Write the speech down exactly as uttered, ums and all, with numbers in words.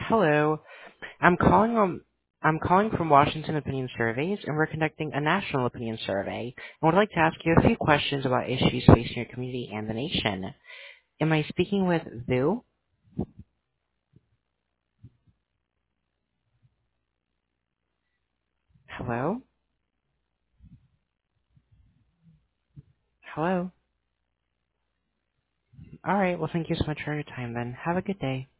Hello. I'm calling on I'm calling from Washington Opinion Surveys, and we're conducting a national opinion survey. I would like to ask you a few questions about issues facing your community and the nation. Am I speaking with Vu? Hello? Hello? All right. Well, thank you so much for your time then. Have a good day.